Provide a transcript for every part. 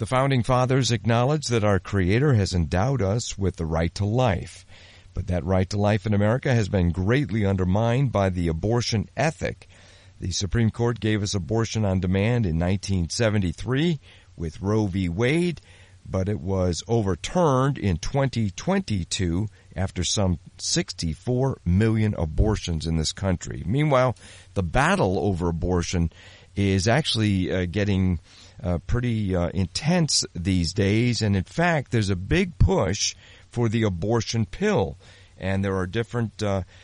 The Founding Fathers acknowledged that our Creator has endowed us with the right to life. But that right to life in America has been greatly undermined by the abortion ethic. The Supreme Court gave us abortion on demand in 1973 with Roe v. Wade, but it was overturned in 2022 after some 64 million abortions in this country. Meanwhile, the battle over abortion is actually getting pretty intense these days, and in fact, there's a big push for the abortion pill, and there are different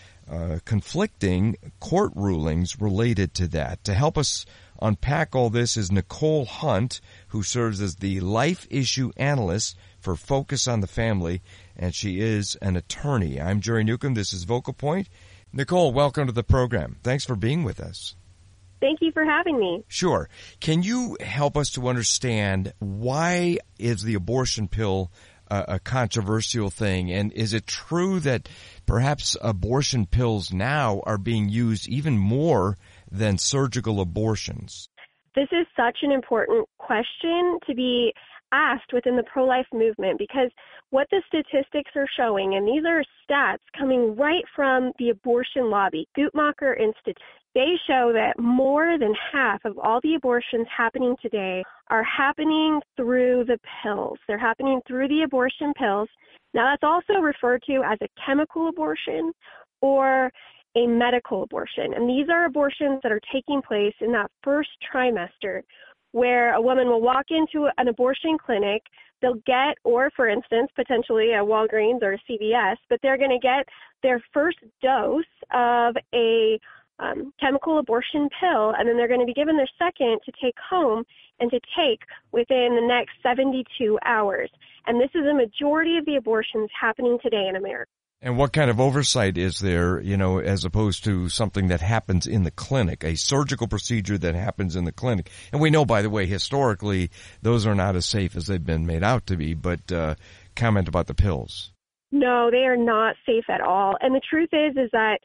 conflicting court rulings related to that. To help us unpack all this is Nicole Hunt, who serves as the life issue analyst for Focus on the Family, and she is an attorney. I'm Jerry Newcomb. This is Vocal Point. Nicole, welcome to the program. Thanks for being with us. Thank you for having me. Sure. Can you help us to understand why is the abortion pill a controversial thing? And is it true that perhaps abortion pills now are being used even more than surgical abortions? This is such an important question to be asked within the pro-life movement, because what the statistics are showing, and these are stats coming right from the abortion lobby, Guttmacher Institute, they show that more than half of all the abortions happening today are happening through the pills. They're happening through the abortion pills. Now, that's also referred to as a chemical abortion or a medical abortion. And these are abortions that are taking place in that first trimester, where a woman will walk into an abortion clinic. They'll get, or for instance, potentially a Walgreens or a CVS, but they're going to get their first dose of a chemical abortion pill, and then they're going to be given their second to take home and to take within the next 72 hours. And this is a majority of the abortions happening today in America. And what kind of oversight is there, as opposed to something that happens in the clinic, a surgical procedure that happens in the clinic? And we know, by the way, historically, those are not as safe as they've been made out to be, but comment about the pills. No, they are not safe at all. And the truth is that,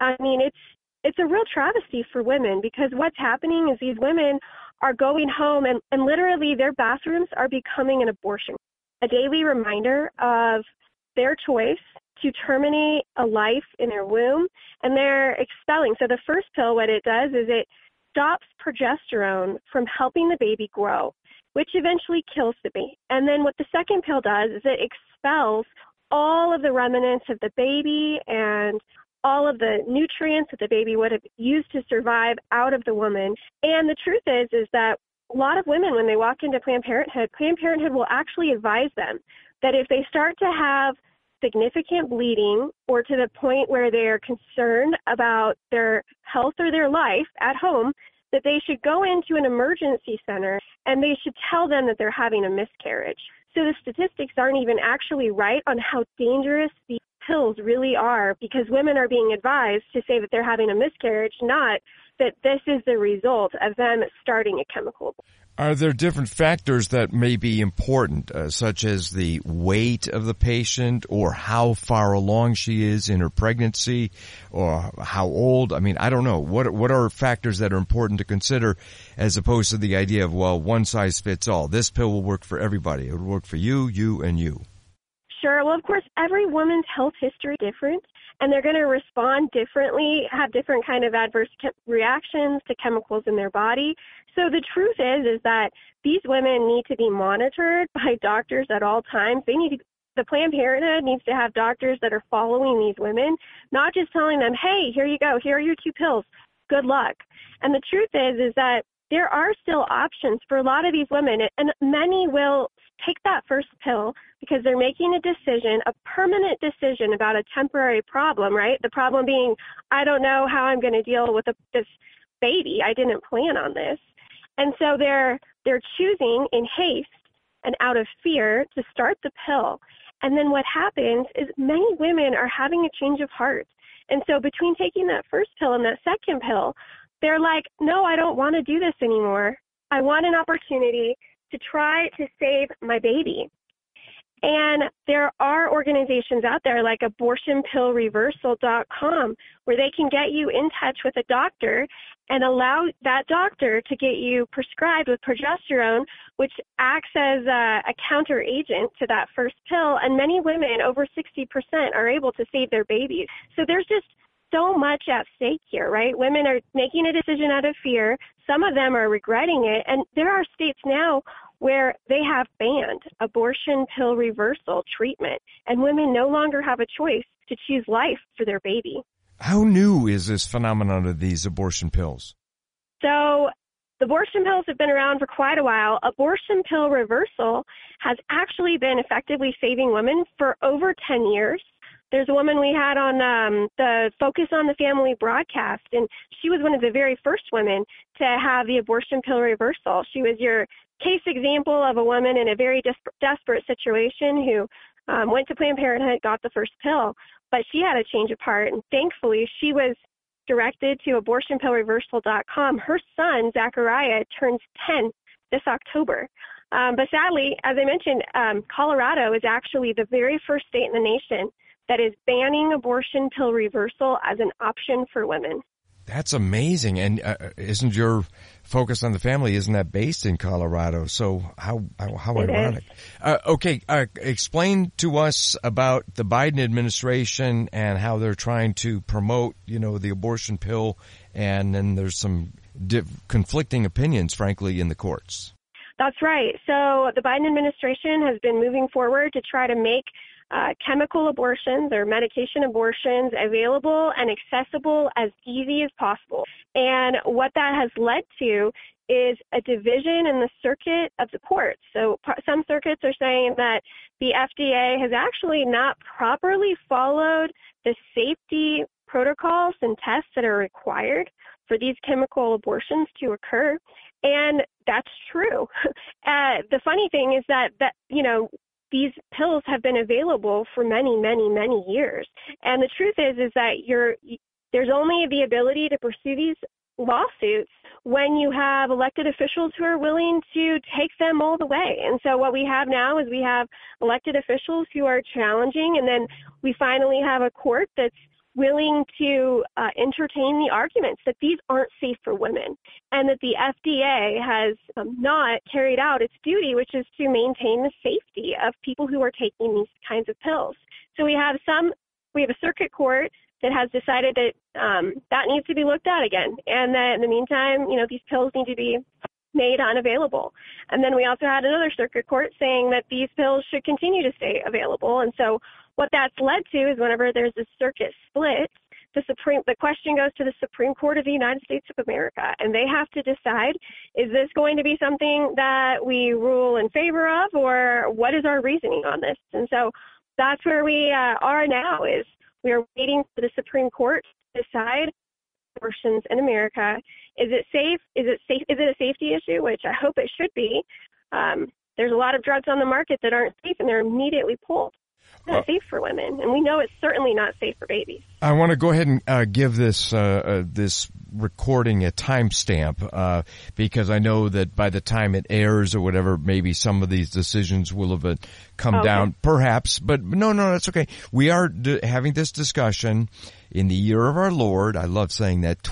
it's a real travesty for women, because what's happening is these women are going home and literally their bathrooms are becoming an abortion, a daily reminder of their choice to terminate a life in their womb, and they're expelling. So the first pill, what it does is it stops progesterone from helping the baby grow, which eventually kills the baby. And then what the second pill does is it expels all of the remnants of the baby and all of the nutrients that the baby would have used to survive out of the woman. And the truth is that a lot of women, when they walk into Planned Parenthood will actually advise them that if they start to have significant bleeding or to the point where they're concerned about their health or their life at home, that they should go into an emergency center and they should tell them that they're having a miscarriage. So the statistics aren't even actually right on how dangerous these pills really are, because women are being advised to say that they're having a miscarriage, not that this is the result of them starting a chemical. Are there different factors that may be important, such as the weight of the patient or how far along she is in her pregnancy or how old? I mean, I don't know. What are factors that are important to consider as opposed to the idea of, well, one size fits all? This pill will work for everybody. It will work for you, and you. Sure. Well, of course, every woman's health history is different, and they're going to respond differently, have different kind of adverse reactions to chemicals in their body. So the truth is that these women need to be monitored by doctors at all times. The Planned Parenthood needs to have doctors that are following these women, not just telling them, hey, here you go, here are your 2 pills, good luck. And the truth is that there are still options for a lot of these women, and many will take that first pill because they're making a decision, a permanent decision about a temporary problem, right? The problem being, I don't know how I'm going to deal with this baby. I didn't plan on this. And so they're choosing in haste and out of fear to start the pill. And then what happens is many women are having a change of heart. And so between taking that first pill and that second pill, they're like, no, I don't want to do this anymore. I want an opportunity to try to save my baby. And there are organizations out there like abortionpillreversal.com where they can get you in touch with a doctor and allow that doctor to get you prescribed with progesterone, which acts as a counter agent to that first pill. And many women, over 60%, are able to save their babies. So there's just so much at stake here, right? Women are making a decision out of fear. Some of them are regretting it. And there are states now where they have banned abortion pill reversal treatment, and women no longer have a choice to choose life for their baby. How new is this phenomenon of these abortion pills? So the abortion pills have been around for quite a while. Abortion pill reversal has actually been effectively saving women for over 10 years. There's a woman we had on the Focus on the Family broadcast, and she was one of the very first women to have the abortion pill reversal. She was your case example of a woman in a very desperate situation who went to Planned Parenthood, got the first pill, but she had a change of heart, and thankfully she was directed to abortionpillreversal.com. Her son, Zachariah, turns 10 this October. But sadly, as I mentioned, Colorado is actually the very first state in the nation that is banning abortion pill reversal as an option for women. That's amazing. And isn't your Focus on the Family, isn't that based in Colorado? So how ironic. Okay, explain to us about the Biden administration and how they're trying to promote, the abortion pill, and then there's some conflicting opinions, frankly, in the courts. That's right. So the Biden administration has been moving forward to try to make chemical abortions or medication abortions available and accessible as easy as possible. And what that has led to is a division in the circuit of the courts. So some circuits are saying that the FDA has actually not properly followed the safety protocols and tests that are required for these chemical abortions to occur. And that's true. The funny thing is that these pills have been available for many, many, many years. And the truth is that there's only the ability to pursue these lawsuits when you have elected officials who are willing to take them all the way. And so what we have now is we have elected officials who are challenging, and then we finally have a court that's willing to entertain the arguments that these aren't safe for women and that the FDA has not carried out its duty, which is to maintain the safety of people who are taking these kinds of pills. So we have a circuit court that has decided that that needs to be looked at again, and that in the meantime, these pills need to be made unavailable. And then we also had another circuit court saying that these pills should continue to stay available. And so what that's led to is whenever there's a circuit split, the question goes to the Supreme Court of the United States of America, and they have to decide, is this going to be something that we rule in favor of, or what is our reasoning on this? And so that's where we are now, is we are waiting for the Supreme Court to decide abortions in America. Is it safe? Is it a safety issue, which I hope it should be? There's a lot of drugs on the market that aren't safe, and they're immediately pulled. It's not safe for women, and we know it's certainly not safe for babies. I want to go ahead and give this recording a timestamp because I know that by the time it airs or whatever, maybe some of these decisions will have come down, perhaps. But no, that's okay. We are having this discussion in the year of our Lord. I love saying that,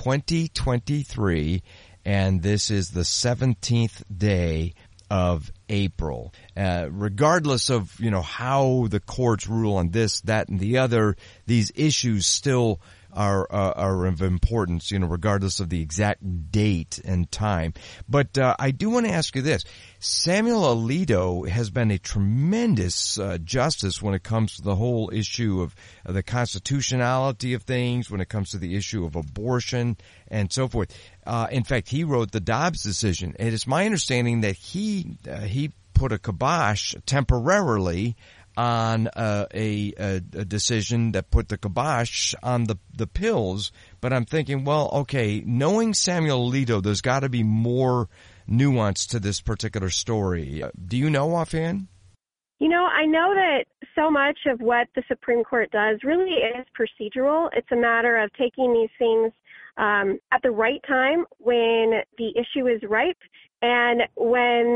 2023, and this is the 17th day of April. Regardless of, how the courts rule on this, that, and the other, these issues still are of importance, regardless of the exact date and time. But I do want to ask you this. Samuel Alito has been a tremendous justice when it comes to the whole issue of the constitutionality of things, when it comes to the issue of abortion and so forth. In fact, he wrote the Dobbs decision. And it's my understanding that he put a kibosh temporarily on a decision that put the kibosh on the pills. But I'm thinking, well, okay, knowing Samuel Alito, there's got to be more nuance to this particular story. Do you know offhand? I know that so much of what the Supreme Court does really is procedural. It's a matter of taking these things at the right time when the issue is ripe and when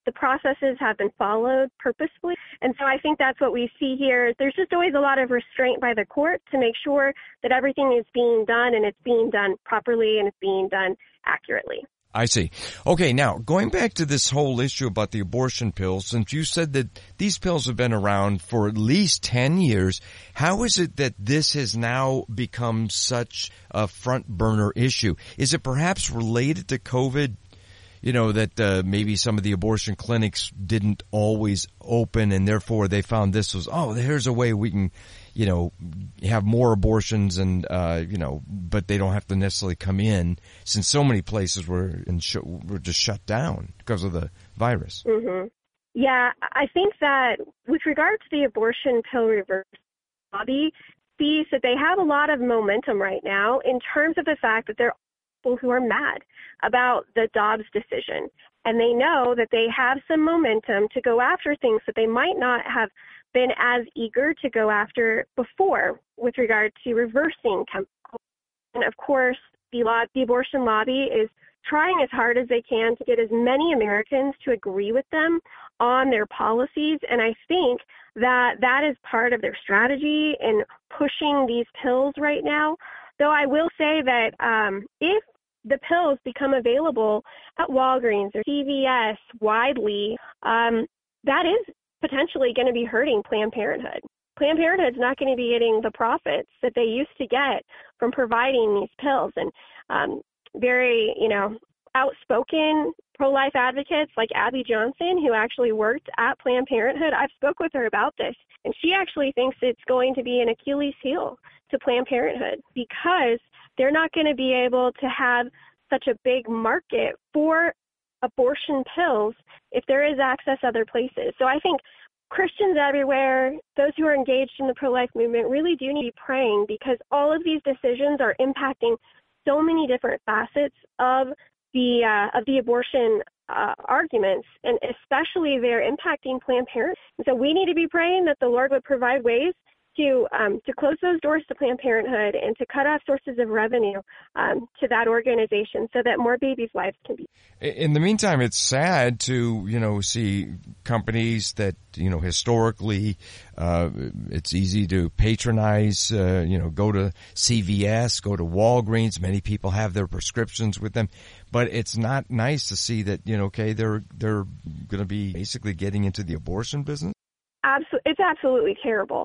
the processes have been followed purposefully. And so I think that's what we see here. There's just always a lot of restraint by the court to make sure that everything is being done and it's being done properly and it's being done accurately. I see. Okay, now, going back to this whole issue about the abortion pills, since you said that these pills have been around for at least 10 years, how is it that this has now become such a front burner issue? Is it perhaps related to COVID? You know, that maybe some of the abortion clinics didn't always open, and therefore they found this was, here's a way we can, you know, have more abortions and, you know, but they don't have to necessarily come in, since so many places were just shut down because of the virus. Mm-hmm. Yeah, I think that with regard to the abortion pill reverse lobby, sees that they have a lot of momentum right now in terms of the fact that they're people who are mad about the Dobbs decision. And they know that they have some momentum to go after things that they might not have been as eager to go after before with regard to reversing chemicals. And of course, the abortion lobby is trying as hard as they can to get as many Americans to agree with them on their policies. And I think that that is part of their strategy in pushing these pills right now. Though I will say that if the pills become available at Walgreens or CVS widely, that is potentially going to be hurting Planned Parenthood. Planned Parenthood's not going to be getting the profits that they used to get from providing these pills. And very, you know, outspoken pro-life advocates like Abby Johnson, who actually worked at Planned Parenthood, I've spoke with her about this, and she actually thinks it's going to be an Achilles heel to Planned Parenthood because they're not going to be able to have such a big market for abortion pills if there is access other places. So I think Christians everywhere, those who are engaged in the pro-life movement, really do need to be praying because all of these decisions are impacting so many different facets of the abortion arguments, and especially they're impacting Planned Parenthood. And so we need to be praying that the Lord would provide ways to close those doors to Planned Parenthood and to cut off sources of revenue to that organization so that more babies' lives can be. In the meantime, it's sad to, you know, see companies that, you know, historically it's easy to patronize, you know, go to CVS, go to Walgreens. Many people have their prescriptions with them. But it's not nice to see that, you know, okay, they're going to be basically getting into the abortion business. It's absolutely terrible.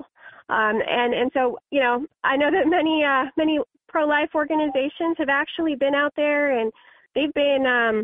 And so, you know, I know that many pro-life organizations have actually been out there and they've been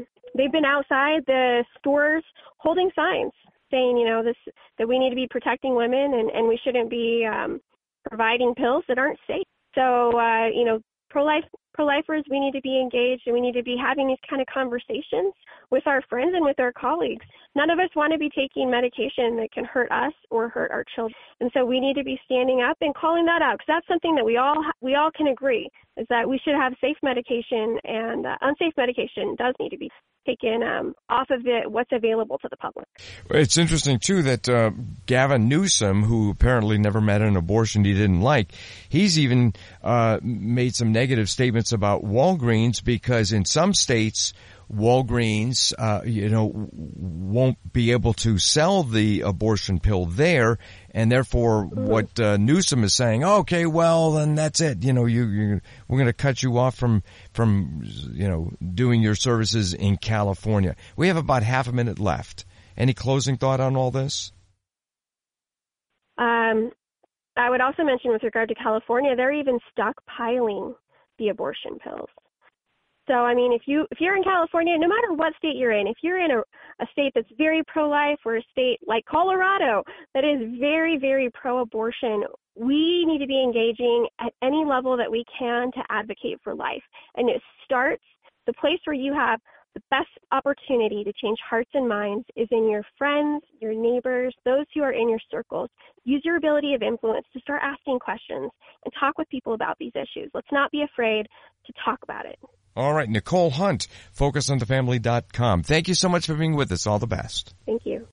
outside the stores holding signs saying, you know, that we need to be protecting women and we shouldn't be providing pills that aren't safe. So, you know, pro-lifers, we need to be engaged and we need to be having these kind of conversations with our friends and with our colleagues. None of us want to be taking medication that can hurt us or hurt our children. And so we need to be standing up and calling that out because that's something that we all can agree is that we should have safe medication and unsafe medication does need to be taken off of what's available to the public. It's interesting, too, that Gavin Newsom, who apparently never met an abortion he didn't like, he's even made some negative statements about Walgreens because in some states, Walgreens, you know, won't be able to sell the abortion pill there, and therefore what Newsom is saying, okay, well, then that's it. You know, we're going to cut you off from you know, doing your services in California. We have about half a minute left. Any closing thought on all this? I would also mention with regard to California, they're even stockpiling the abortion pills. So, I mean, if you're in California, no matter what state you're in, if you're in a state that's very pro-life or a state like Colorado that is very, very pro-abortion, we need to be engaging at any level that we can to advocate for life. And it starts, the place where you have the best opportunity to change hearts and minds is in your friends, your neighbors, those who are in your circles. Use your ability of influence to start asking questions and talk with people about these issues. Let's not be afraid to talk about it. All right, Nicole Hunt, FocusOnTheFamily.com. Thank you so much for being with us. All the best. Thank you.